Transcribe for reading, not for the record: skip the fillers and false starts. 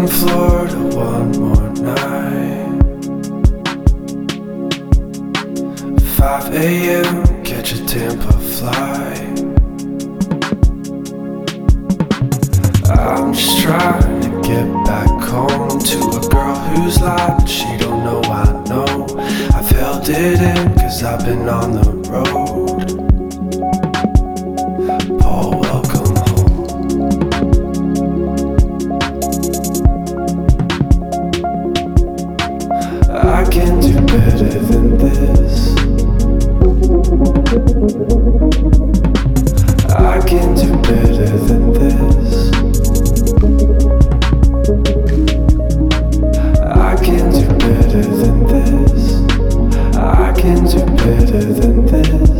in Florida one more night. 5 a.m. catch a Tampa flight. I'm just trying to get back home to a girl who's lied. She don't know I know. I've held it in cause I've been on the road. Paul, welcome home. I can do better than this.